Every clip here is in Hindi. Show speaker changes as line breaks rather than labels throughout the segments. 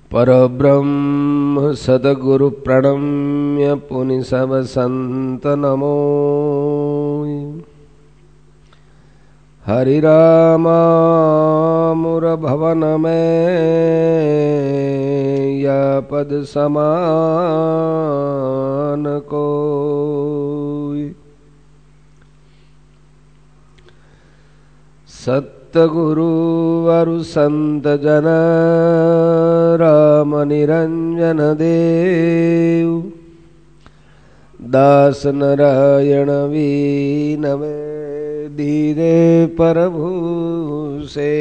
परब्रह्म सद्गुरु प्रणम्य पुनि सब संत नमो। हरि रामामुर भवन में या पद समान कोई। सतगुरु वरु संत जन राम निरंजन देव। दास नारायण वीनवे धीरे प्रभु से।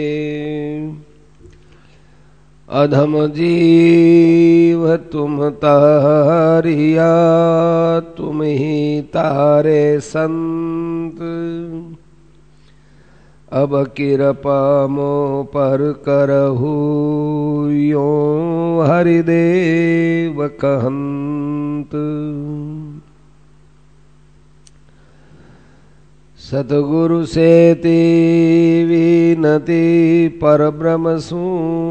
अधम जीव तुम तारिया तुम ही तारे संत। अब कृपा मो पर करहु यो हरिदेव कहंत। सतगुरु से विनती परब्रह्म सु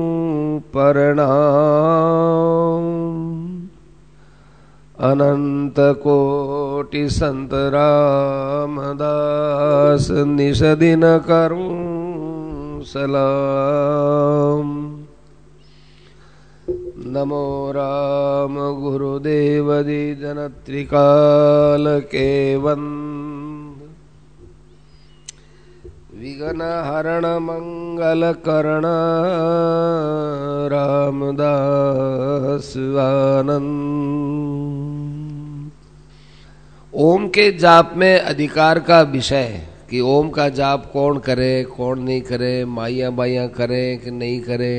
प्रणाम। अनंत कोटि संत रामदास निज दिन करूं सलाम। नमो राम गुरुदेव जी जन त्रिकाल के वंद। विघ्न हरण मंगल करण रामदास आनंद। ओम के जाप में अधिकार का विषय कि ओम का जाप कौन करे कौन नहीं करे, माइया बाइया करे कि नहीं करे।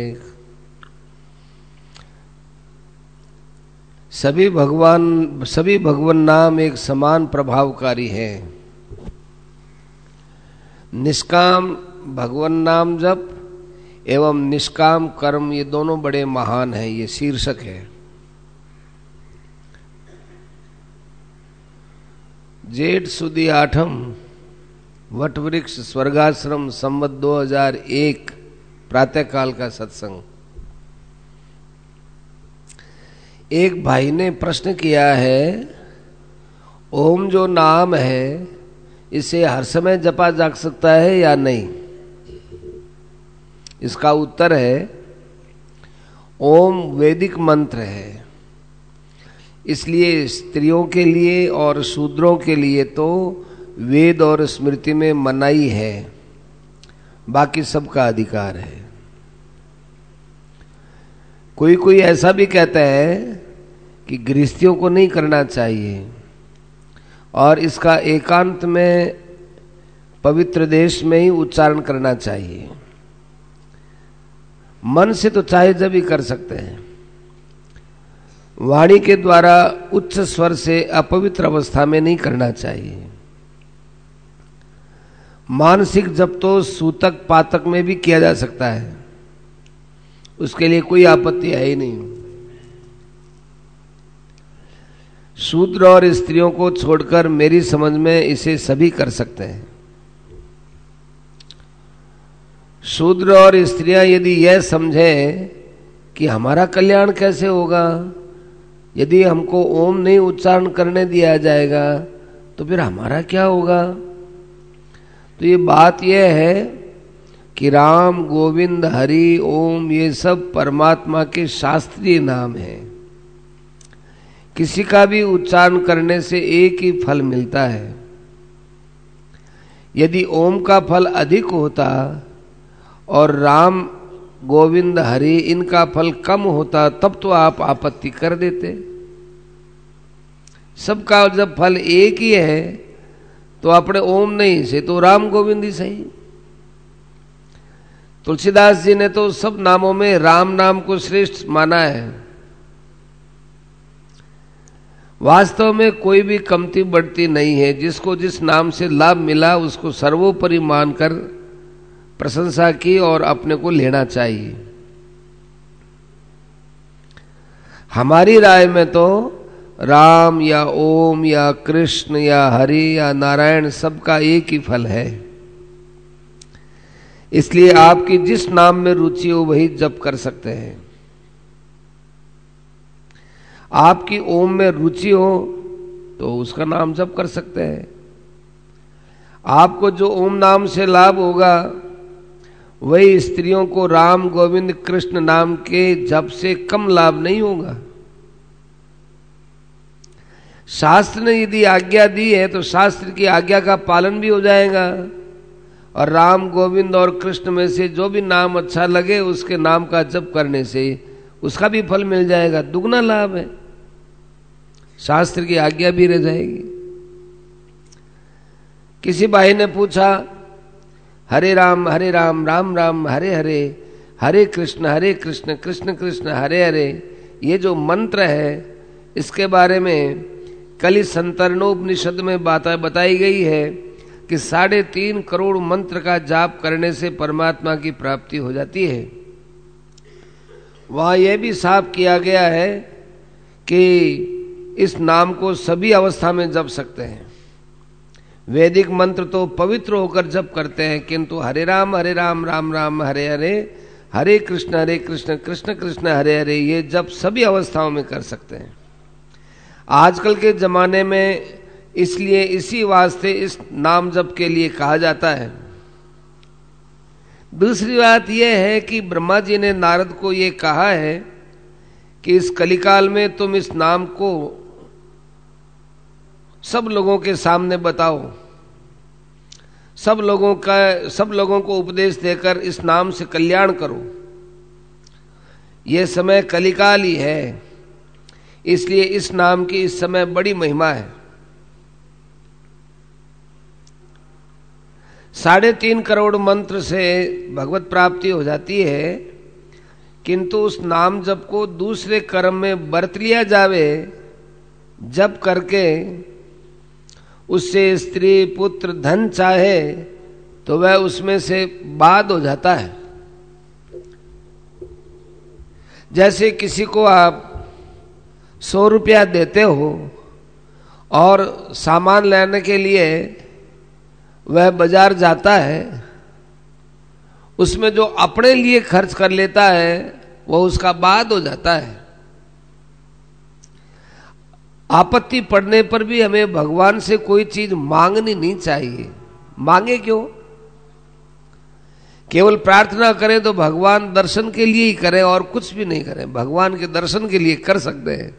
सभी भगवान नाम एक समान प्रभावकारी है। निष्काम भगवान नाम जप एवं निष्काम कर्म ये दोनों बड़े महान हैं। ये शीर्षक है। जेठ सुदी आठम वटवृक्ष स्वर्गाश्रम संवत 2001 प्रातःकाल का सत्संग। एक भाई ने प्रश्न किया है, ओम जो नाम है इसे हर समय जपा जा सकता है या नहीं। इसका उत्तर है ओम वैदिक मंत्र है, इसलिए स्त्रियों के लिए और शूद्रों के लिए तो वेद और स्मृति में मनाही है, बाकी सबका अधिकार है। कोई कोई ऐसा भी कहता है कि गृहस्थियों को नहीं करना चाहिए और इसका एकांत में पवित्र देश में ही उच्चारण करना चाहिए। मन से तो चाहे जब भी कर सकते हैं। वाणी के द्वारा उच्च स्वर से अपवित्र अवस्था में नहीं करना चाहिए। मानसिक जप तो सूतक पातक में भी किया जा सकता है, उसके लिए कोई आपत्ति है ही नहीं। शूद्र और स्त्रियों को छोड़कर मेरी समझ में इसे सभी कर सकते हैं। शूद्र और स्त्रियां यदि यह समझें कि हमारा कल्याण कैसे होगा, यदि हमको ओम नहीं उच्चारण करने दिया जाएगा तो फिर हमारा क्या होगा। तो ये बात यह है कि राम गोविंद हरि ओम ये सब परमात्मा के शास्त्रीय नाम हैं। किसी का भी उच्चारण करने से एक ही फल मिलता है। यदि ओम का फल अधिक होता और राम गोविंद हरि इनका फल कम होता तब तो आप आपत्ति कर देते। सबका जब फल एक ही है तो अपने ओम नहीं से तो राम गोविंद ही सही। तुलसीदास जी ने तो सब नामों में राम नाम को श्रेष्ठ माना है। वास्तव में कोई भी कमती बढ़ती नहीं है। जिसको जिस नाम से लाभ मिला उसको सर्वोपरि मानकर प्रशंसा की और अपने को लेना चाहिए। हमारी राय में तो राम या ओम या कृष्ण या हरि या नारायण सबका एक ही फल है। इसलिए आपकी जिस नाम में रुचि हो वही जप कर सकते हैं। आपकी ओम में रुचि हो तो उसका नाम जप कर सकते हैं। आपको जो ओम नाम से लाभ होगा वही स्त्रियों को राम गोविंद कृष्ण नाम के जप से कम लाभ नहीं होगा। शास्त्र ने यदि आज्ञा दी है तो शास्त्र की आज्ञा का पालन भी हो जाएगा, और राम गोविंद और कृष्ण में से जो भी नाम अच्छा लगे उसके नाम का जप करने से उसका भी फल मिल जाएगा, दुगना लाभ है। शास्त्र की आज्ञा भी रह जाएगी। किसी भाई ने पूछा, हरे राम राम राम हरे हरे, हरे कृष्ण कृष्ण कृष्ण हरे हरे, ये जो मंत्र है इसके बारे में कल ही संतरणोपनिषद में बात बताई गई है कि 3.5 करोड़ मंत्र का जाप करने से परमात्मा की प्राप्ति हो जाती है। वहां यह भी साफ किया गया है कि इस नाम को सभी अवस्था में जप सकते हैं। वैदिक मंत्र तो पवित्र होकर जप करते हैं, किंतु हरे राम राम राम हरे हरे, हरे कृष्ण कृष्ण कृष्ण हरे हरे, ये जप सभी अवस्थाओं में कर सकते हैं। आजकल के जमाने में इसलिए इसी वास्ते इस नाम जप के लिए कहा जाता है। दूसरी बात यह है कि ब्रह्मा जी ने नारद को यह कहा है कि इस कलिकाल में तुम इस नाम को सब लोगों के सामने बताओ, सब लोगों को उपदेश देकर इस नाम से कल्याण करो। यह समय कलिकाल ही है, इसलिए इस नाम की इस समय बड़ी महिमा है। 3.5 करोड़ मंत्र से भगवत प्राप्ति हो जाती है, किंतु उस नाम जप को दूसरे कर्म में बरत लिया जावे, जप करके उससे स्त्री पुत्र धन चाहे तो वह उसमें से बाद हो जाता है। जैसे किसी को आप 100 रुपया देते हो और सामान लेने के लिए वह बाजार जाता है, उसमें जो अपने लिए खर्च कर लेता है वह उसका बाद हो जाता है। आपत्ति पड़ने पर भी हमें भगवान से कोई चीज मांगनी नहीं चाहिए। मांगे क्यों? केवल प्रार्थना करें तो भगवान दर्शन के लिए ही करें और कुछ भी नहीं करें, भगवान के दर्शन के लिए कर सकते हैं।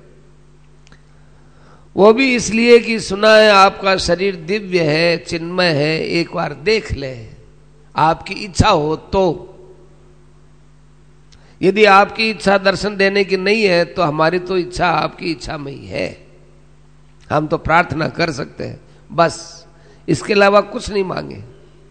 वो भी इसलिए कि सुना है आपका शरीर दिव्य है, चिन्मय है, एक बार देख ले, आपकी इच्छा हो तो। यदि आपकी इच्छा दर्शन देने की नहीं है तो हमारी तो इच्छा आपकी इच्छा में ही है, हम तो प्रार्थना कर सकते हैं, बस इसके अलावा कुछ नहीं मांगे।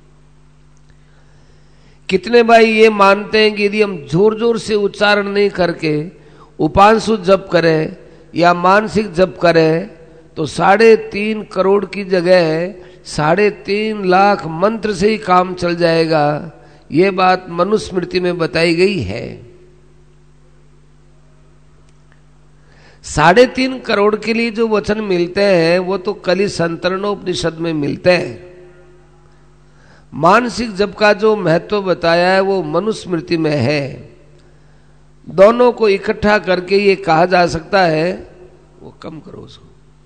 कितने भाई ये मानते हैं कि यदि हम जोर जोर से उच्चारण नहीं करके उपांशु जप करें या मानसिक जप करें तो 3.5 करोड़ की जगह 3.5 लाख मंत्र से ही काम चल जाएगा। ये बात मनुस्मृति में बताई गई है। 3.5 करोड़ के लिए जो वचन मिलते हैं वो तो कली संतरणोपनिषद में मिलते हैं। मानसिक जप का जो महत्व बताया है वो मनुस्मृति में है। दोनों को इकट्ठा करके ये कहा जा सकता है, वो कम करो उसको,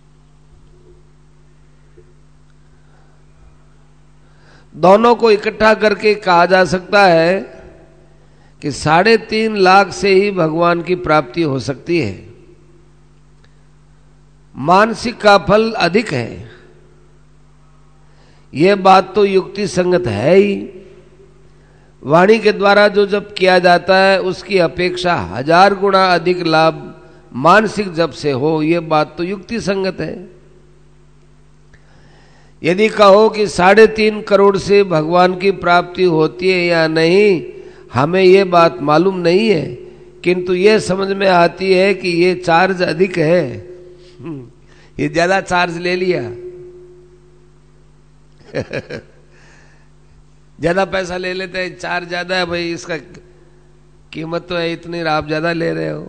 दोनों को इकट्ठा करके कहा जा सकता है कि 3.5 लाख से ही भगवान की प्राप्ति हो सकती है। मानसिक का फल अधिक है, यह बात तो युक्ति संगत है ही। वाणी के द्वारा जो जप किया जाता है उसकी अपेक्षा 1000 गुना अधिक लाभ मानसिक जप से हो, यह बात तो युक्ति संगत है। यदि कहो कि 3.5 करोड़ से भगवान की प्राप्ति होती है या नहीं, हमें यह बात मालूम नहीं है, किंतु यह समझ में आती है कि ये चार्ज अधिक है, ये ज्यादा चार्ज ले लिया ज्यादा पैसा ले लेते हैं, चार्ज ज्यादा है भाई, इसका कीमत तो है इतनी, आप ज्यादा ले रहे हो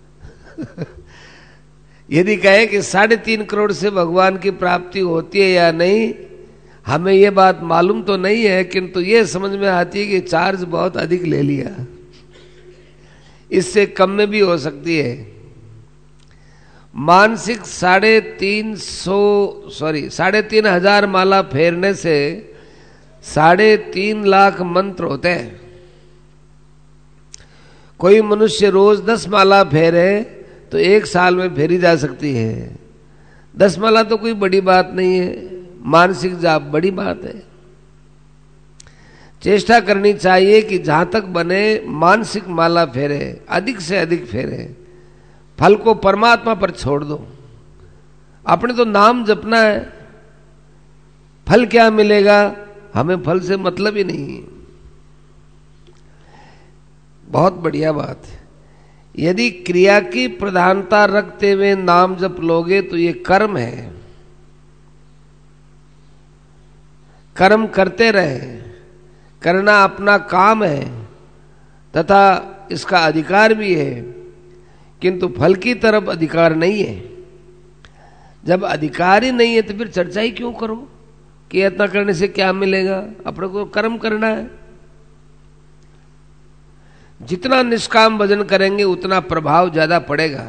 यदि कहे कि 3.5 करोड़ से भगवान की प्राप्ति होती है या नहीं, हमें यह बात मालूम तो नहीं है, किंतु यह समझ में आती है कि चार्ज बहुत अधिक ले लिया, इससे कम में भी हो सकती है। मानसिक 3,500 माला फेरने से 3.5 लाख मंत्र होते हैं। कोई मनुष्य रोज 10 माला फेरे तो 1 साल में फेरी जा सकती है। 10 माला तो कोई बड़ी बात नहीं है, मानसिक जाप बड़ी बात है। चेष्टा करनी चाहिए कि जहां तक बने मानसिक माला फेरे, अधिक से अधिक फेरे। फल को परमात्मा पर छोड़ दो, अपने तो नाम जपना है। फल क्या मिलेगा, हमें फल से मतलब ही नहीं है। बहुत बढ़िया बात है। यदि क्रिया की प्रधानता रखते हुए नाम जप लोगे तो ये कर्म है। कर्म करते रहे, करना अपना काम है तथा इसका अधिकार भी है, किंतु फल की तरफ अधिकार नहीं है। जब अधिकार ही नहीं है तो फिर चर्चा ही क्यों करो कि इतना करने से क्या मिलेगा। अपने को कर्म करना है। जितना निष्काम भजन करेंगे उतना प्रभाव ज्यादा पड़ेगा।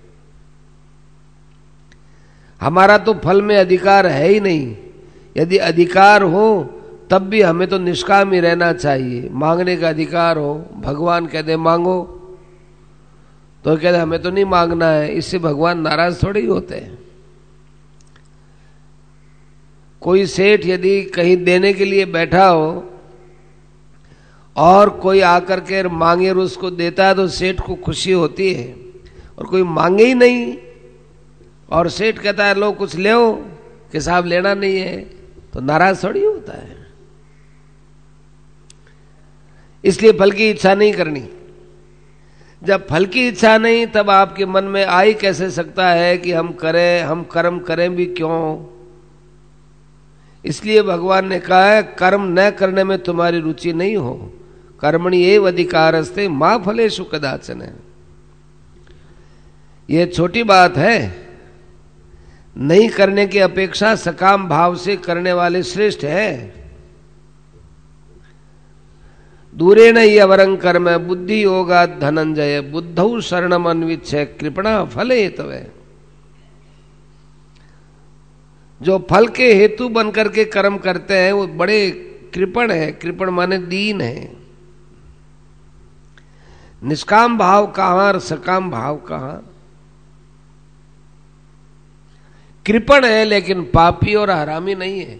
हमारा तो फल में अधिकार है ही नहीं। यदि अधिकार हो तब भी हमें तो निष्काम ही रहना चाहिए। मांगने का अधिकार हो, भगवान कहते मांगो तो कहते हमें तो नहीं मांगना है, इससे भगवान नाराज थोड़े ही होते हैं। कोई सेठ यदि कहीं देने के लिए बैठा हो और कोई आकर के मांगे और उसको देता है तो सेठ को खुशी होती है, और कोई मांगे ही नहीं और सेठ कहता है लो कुछ ले कि साहब लेना नहीं है, तो नाराज थोड़ी होता है। इसलिए फल की इच्छा नहीं करनी। जब फल की इच्छा नहीं तब आपके मन में आ ही कैसे सकता है कि हम करें, हम कर्म करें भी क्यों। इसलिए भगवान ने कहा है कर्म न करने में तुम्हारी रुचि नहीं हो, कर्मणि एव अधिकारस्ते मा फलेषु कदाचन। ये छोटी बात है। नहीं करने की अपेक्षा सकाम भाव से करने वाले श्रेष्ठ है। दूरेण ही अवरं कर्म बुद्धि योगा धनंजय बुद्धौ शरणम अन्विच्छ कृपणा फले तवे। जो फल के हेतु बनकर के कर्म करते हैं वो बड़े कृपण है। कृपण माने दीन है। निष्काम भाव कहां और सकाम भाव कहां। कृपण है लेकिन पापी और हरामी नहीं है।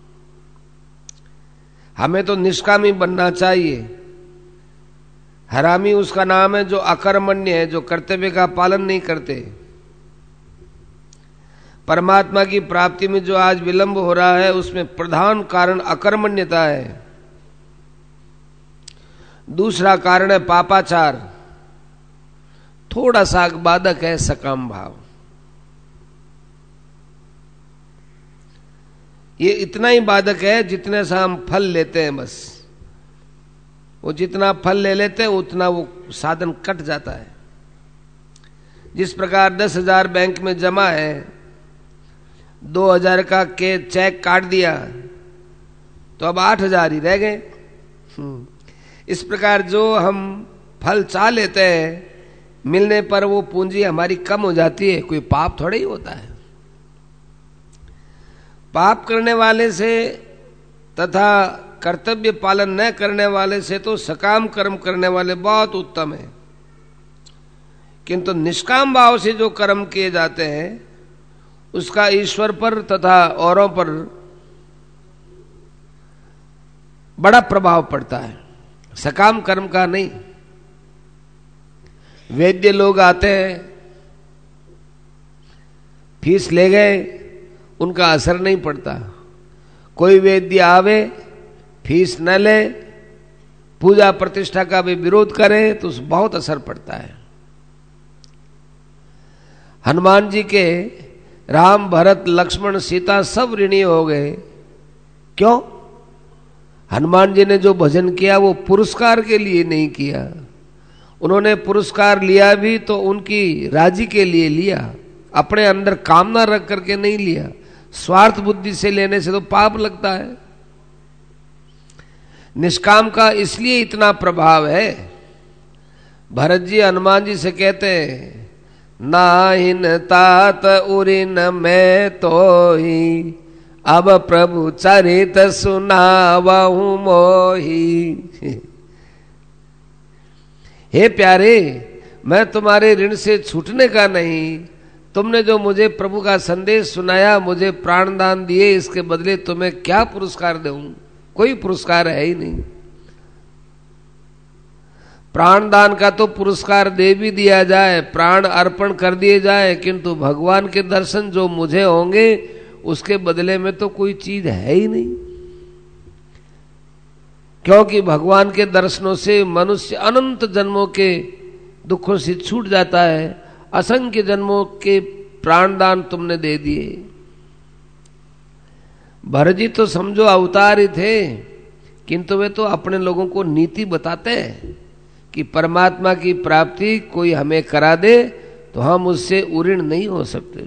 हमें तो निष्कामी बनना चाहिए। हरामी उसका नाम है जो अकर्मण्य है, जो कर्तव्य का पालन नहीं करते। परमात्मा की प्राप्ति में जो आज विलंब हो रहा है उसमें प्रधान कारण अकर्मण्यता है। दूसरा कारण है पापाचार। थोड़ा सा बाधक है सकाम भाव। ये इतना ही बाधक है जितने से हम फल लेते हैं। बस वो जितना फल ले लेते हैं उतना वो साधन कट जाता है। जिस प्रकार 10,000 बैंक में जमा है, 2,000 का के चेक काट दिया तो अब 8,000 ही रह गए। इस प्रकार जो हम फल चाह लेते हैं मिलने पर वो पूंजी हमारी कम हो जाती है। कोई पाप थोड़ा ही होता है। पाप करने वाले से तथा कर्तव्य पालन न करने वाले से तो सकाम कर्म करने वाले बहुत उत्तम है। किंतु निष्काम भाव से जो कर्म किए जाते हैं उसका ईश्वर पर तथा औरों पर बड़ा प्रभाव पड़ता है, सकाम कर्म का नहीं। वैद्य लोग आते हैं, फीस ले गए, उनका असर नहीं पड़ता। कोई वैद्य आवे, फीस न ले, पूजा प्रतिष्ठा का भी विरोध करे तो बहुत असर पड़ता है। हनुमान जी के राम भरत लक्ष्मण सीता सब ऋणी हो गए। क्यों? हनुमान जी ने जो भजन किया वो पुरस्कार के लिए नहीं किया। उन्होंने पुरस्कार लिया भी तो उनकी राजी के लिए लिया, अपने अंदर कामना रख करके नहीं लिया। स्वार्थ बुद्धि से लेने से तो पाप लगता है। निष्काम का इसलिए इतना प्रभाव है। भरत जी हनुमान जी से कहते हैं नाहिन तात उरिन मैं तो ही, अब प्रभु चरित सुनावहु मोही। हे प्यारे, मैं तुम्हारे ऋण से छूटने का नहीं, तुमने जो मुझे प्रभु का संदेश सुनाया, मुझे प्राण दान दिए, इसके बदले तुम्हें क्या पुरस्कार दूं? कोई पुरस्कार है ही नहीं। प्राण दान का तो पुरस्कार दे भी दिया जाए, प्राण अर्पण कर दिए जाए, किंतु भगवान के दर्शन जो मुझे होंगे उसके बदले में तो कोई चीज है ही नहीं। क्योंकि भगवान के दर्शनों से मनुष्य अनंत जन्मों के दुखों से छूट जाता है। असंख्य जन्मों के प्राण दान तुमने दे दिए। भरत जी तो समझो अवतार ही थे, किंतु वे तो अपने लोगों को नीति बताते हैं कि परमात्मा की प्राप्ति कोई हमें करा दे तो हम उससे उऋण नहीं हो सकते।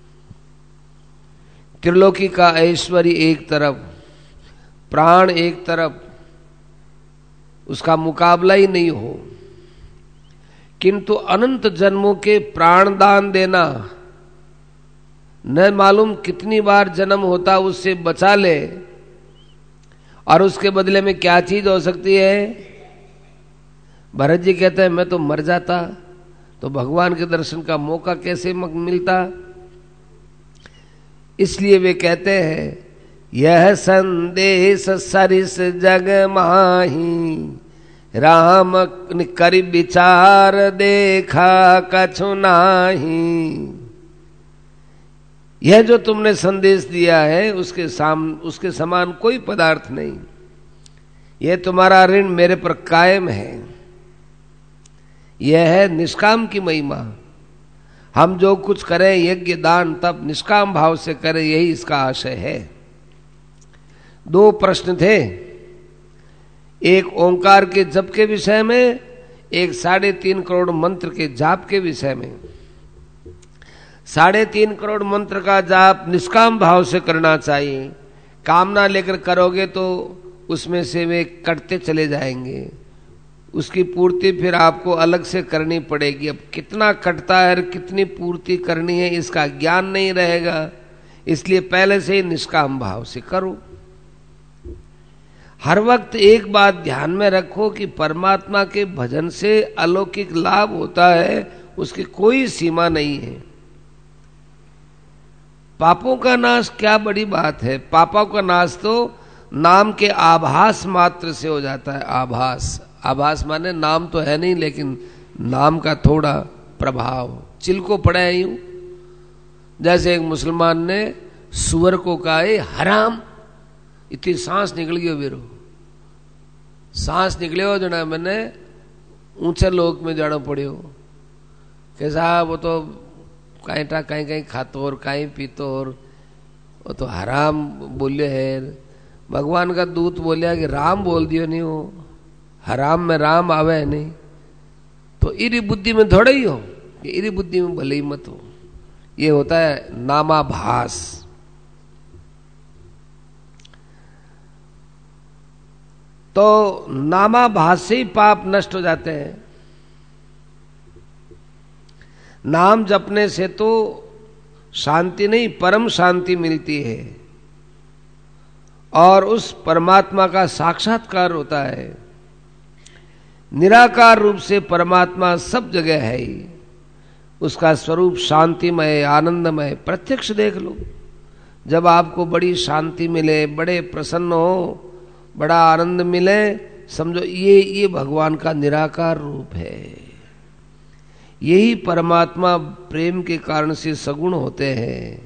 त्रिलोकी का ऐश्वर्य एक तरफ, प्राण एक तरफ, उसका मुकाबला ही नहीं हो, किंतु अनंत जन्मों के प्राण दान देना, न मालूम कितनी बार जन्म होता उससे बचा ले, और उसके बदले में क्या चीज हो सकती है? भरत जी कहते हैं मैं तो मर जाता तो भगवान के दर्शन का मौका कैसे मिलता। इसलिए वे कहते हैं यह संदेश सरिस जग माही, राम कर विचार देखा कछु नाही। यह जो तुमने संदेश दिया है उसके समान कोई पदार्थ नहीं। यह तुम्हारा ऋण मेरे पर कायम है। यह है निष्काम की महिमा। हम जो कुछ करें यज्ञ दान तप निष्काम भाव से करें, यही इसका आशय है। दो प्रश्न थे, एक ओंकार के जप के विषय में, एक 3.5 करोड़ मंत्र के जाप के विषय में। 3.5 करोड़ मंत्र का जाप निष्काम भाव से करना चाहिए। कामना लेकर करोगे तो उसमें से वे कटते चले जाएंगे, उसकी पूर्ति फिर आपको अलग से करनी पड़ेगी। अब कितना कटता है और कितनी पूर्ति करनी है इसका ज्ञान नहीं रहेगा, इसलिए पहले से ही निष्काम भाव से करो। हर वक्त एक बात ध्यान में रखो कि परमात्मा के भजन से अलौकिक लाभ होता है, उसकी कोई सीमा नहीं है। पापों का नाश क्या बड़ी बात है? पापों का नाश तो नाम के आभास मात्र से हो जाता है। आभास माने नाम तो है नहीं, लेकिन नाम का थोड़ा प्रभाव। चिल को पड़ा है यूं, जैसे एक मुसलमान ने सुअर को कहा हराम, इतनी सांस निकल गई वीरो, सांस निकले हो जना मैंने ऊंचे लोक में जाना पड़ियो कि साहब वो तो कहीं खातो और कहीं पीतो और वो तो हराम बोले है। भगवान का दूत बोलिया कि राम बोल दियो नहीं, हो हराम में राम आवे है नहीं, तो इरी बुद्धि में थोड़ा ही हो, इरी बुद्धि में भले ही मत हो। ये होता है नामाभास। तो नामाभास से ही पाप नष्ट हो जाते हैं। नाम जपने से तो शांति नहीं, परम शांति मिलती है और उस परमात्मा का साक्षात्कार होता है। निराकार रूप से परमात्मा सब जगह है ही, उसका स्वरूप शांतिमय आनंदमय प्रत्यक्ष देख लो। जब आपको बड़ी शांति मिले, बड़े प्रसन्न हो, बड़ा आनंद मिले, समझो ये भगवान का निराकार रूप है। यही परमात्मा प्रेम के कारण से सगुण होते हैं।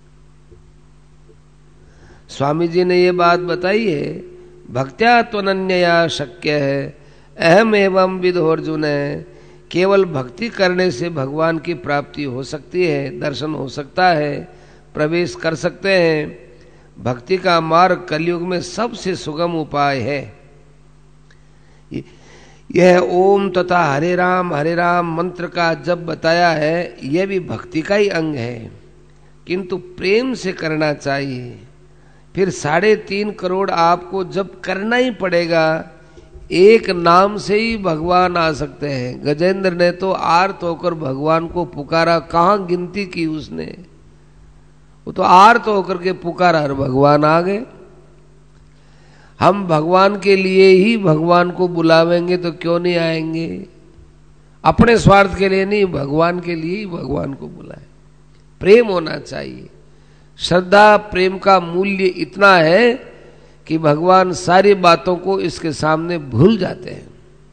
स्वामी जी ने ये बात बताई है, भक्त्या त्वनन्यया शक्य है अहम एवं विदो अर्जुन है। केवल भक्ति करने से भगवान की प्राप्ति हो सकती है, दर्शन हो सकता है, प्रवेश कर सकते हैं। भक्ति का मार्ग कलयुग में सबसे सुगम उपाय है। यह ओम तथा हरे राम मंत्र का जब बताया है, यह भी भक्ति का ही अंग है, किंतु प्रेम से करना चाहिए। फिर 3.5 करोड़ आपको जब करना ही पड़ेगा, एक नाम से ही भगवान आ सकते हैं। गजेंद्र ने तो आर्त होकर भगवान को पुकारा, कहाँ गिनती की उसने, वो तो आर्त होकर के पुकारा और भगवान आ गए। हम भगवान के लिए ही भगवान को बुलावेंगे तो क्यों नहीं आएंगे? अपने स्वार्थ के लिए नहीं, भगवान के लिए ही भगवान को बुलाए। प्रेम होना चाहिए। श्रद्धा प्रेम का मूल्य इतना है कि भगवान सारी बातों को इसके सामने भूल जाते हैं।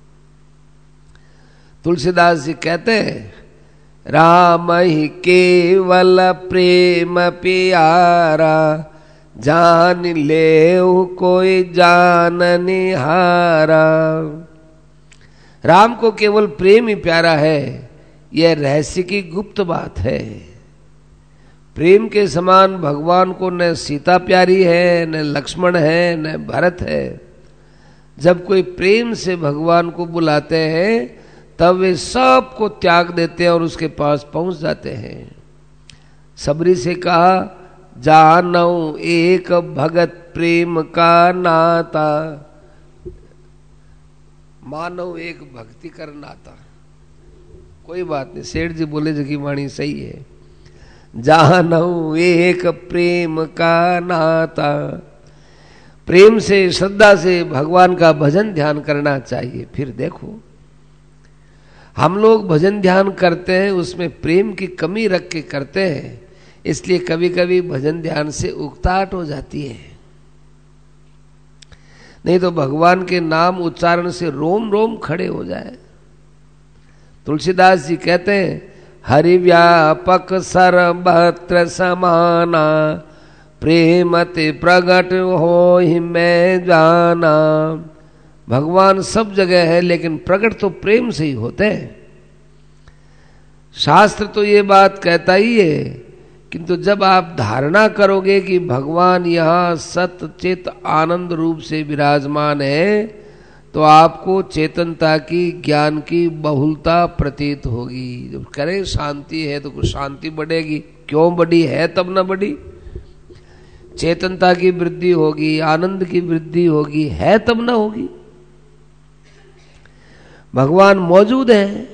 तुलसीदास जी कहते हैं, राम ही केवल प्रेम प्यारा, जान ले कोई जान निहारा। राम को केवल प्रेम ही प्यारा है, यह रहस्य की गुप्त बात है। प्रेम के समान भगवान को न सीता प्यारी है, न लक्ष्मण है, न भरत है। जब कोई प्रेम से भगवान को बुलाते हैं तब वे सब को त्याग देते हैं और उसके पास पहुंच जाते हैं। सबरी से कहा, जानौ एक भगत प्रेम का नाता, मानव एक भक्ति कर नाता। कोई बात नहीं, सेठ जी बोले जो की वाणी सही है। जानौ एक प्रेम का नाता, प्रेम से श्रद्धा से भगवान का भजन ध्यान करना चाहिए। फिर देखो, हम लोग भजन ध्यान करते हैं उसमें प्रेम की कमी रख के करते हैं, इसलिए कभी कभी भजन ध्यान से उकताहट हो जाती है। नहीं तो भगवान के नाम उच्चारण से रोम रोम खड़े हो जाए। तुलसीदास जी कहते हैं, हरि व्यापक सर्वत्र समाना, प्रेमते प्रगट हो ही मैं जाना। भगवान सब जगह है लेकिन प्रकट तो प्रेम से ही होते हैं। शास्त्र तो ये बात कहता ही है, किंतु जब आप धारणा करोगे कि भगवान यहाँ सत चित आनंद रूप से विराजमान है तो आपको चेतनता की, ज्ञान की बहुलता प्रतीत होगी। जब करें शांति है तो कुछ शांति बढ़ेगी, क्यों बढ़ी है तब ना बढ़ी। चेतनता की वृद्धि होगी, आनंद की वृद्धि होगी, है तब ना होगी। भगवान मौजूद है।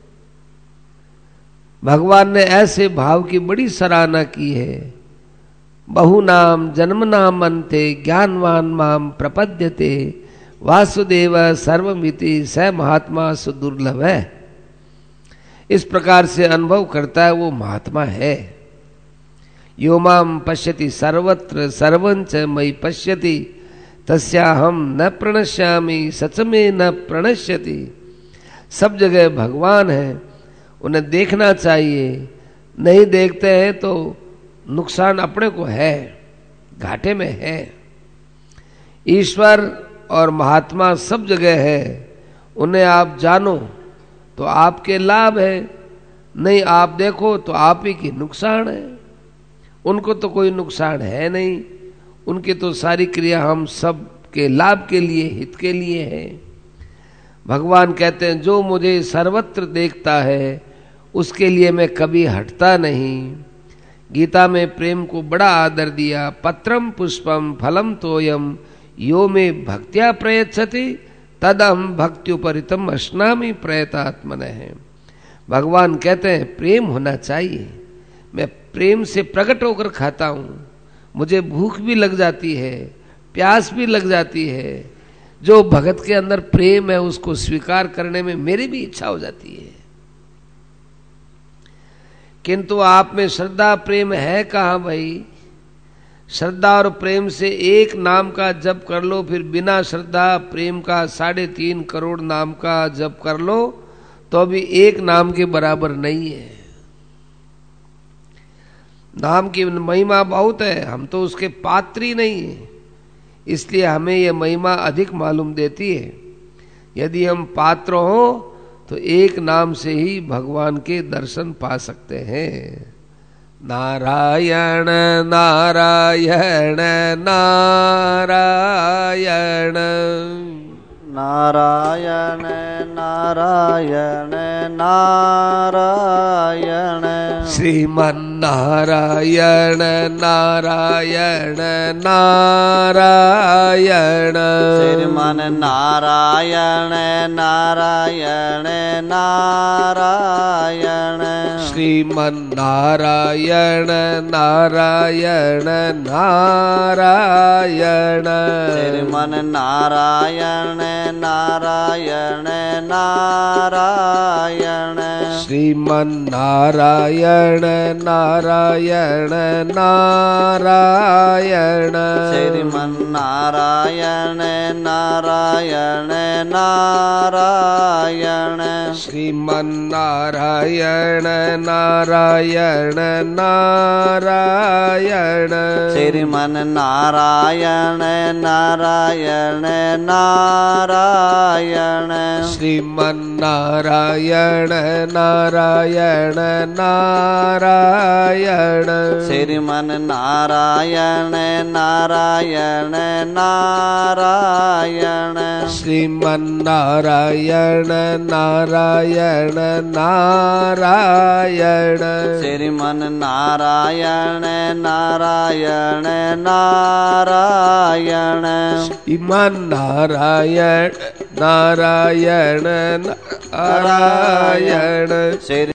भगवान ने ऐसे भाव की बड़ी सराहना की है। बहु नाम जन्म नाम अंते, ज्ञानवान माम प्रपद्यते, वासुदेव सर्वमिति स महात्मा सुदुर्लभ है। इस प्रकार से अनुभव करता है वो महात्मा है। यो माम पश्यति सर्वत्र सर्वंच मयि पश्यति, तस्याहम न प्रणश्यामि सच में न प्रणश्यति। सब जगह भगवान है, उन्हें देखना चाहिए। नहीं देखते हैं तो नुकसान अपने को है, घाटे में है। ईश्वर और महात्मा सब जगह है, उन्हें आप जानो तो आपके लाभ है, नहीं आप देखो तो आप ही की नुकसान है। उनको तो कोई नुकसान है नहीं, उनकी तो सारी क्रिया हम सब के लाभ के लिए, हित के लिए है। भगवान कहते हैं, जो मुझे सर्वत्र देखता है उसके लिए मैं कभी हटता नहीं। गीता में प्रेम को बड़ा आदर दिया। पत्रम पुष्पम फलम तोयम यो में भक्त्या प्रयच्छति तदम भक्त्युपरितम अश्नामि प्रयतात्मन है। भगवान कहते हैं प्रेम होना चाहिए। मैं प्रेम से प्रकट होकर खाता हूँ, मुझे भूख भी लग जाती है, प्यास भी लग जाती है। जो भगत के अंदर प्रेम है उसको स्वीकार करने में मेरी भी इच्छा हो जाती है। किंतु आप में श्रद्धा प्रेम है कहाँ भाई? श्रद्धा और प्रेम से एक नाम का जप कर लो, फिर बिना श्रद्धा प्रेम का 3.5 करोड़ नाम का जप कर लो तो अभी एक नाम के बराबर नहीं है। नाम की महिमा बहुत है, हम तो उसके पात्र ही नहीं है, इसलिए हमें यह महिमा अधिक मालूम देती है। यदि हम पात्र हो तो एक नाम से ही भगवान के दर्शन पा सकते हैं। नारायण नारायण नारायण
नारायण नारायण नारायण
श्रीमन्नारायण नारायण नारायण
श्रीमन नारायण नारायण नारायण
श्रीमन्नारायण नारायण नारायण
श्रीमन नारायण नारायण नारायण
श्रीमन्नारायण नारायण नारायण
श्रीमन नारायण नारायण नारायण
श्रीमन्नारायण नारायण नारायण
श्रीमन नारायण नारायण नारायण
श्रीमन्नारायण नारायण नारायण
श्रीमन नारायण नारायण नारायण
श्रीमन्नारायण नारायण नारायण
श्रीमन नारायण नारायण नारायण
श्रीमन्नारायण नारायण नारायण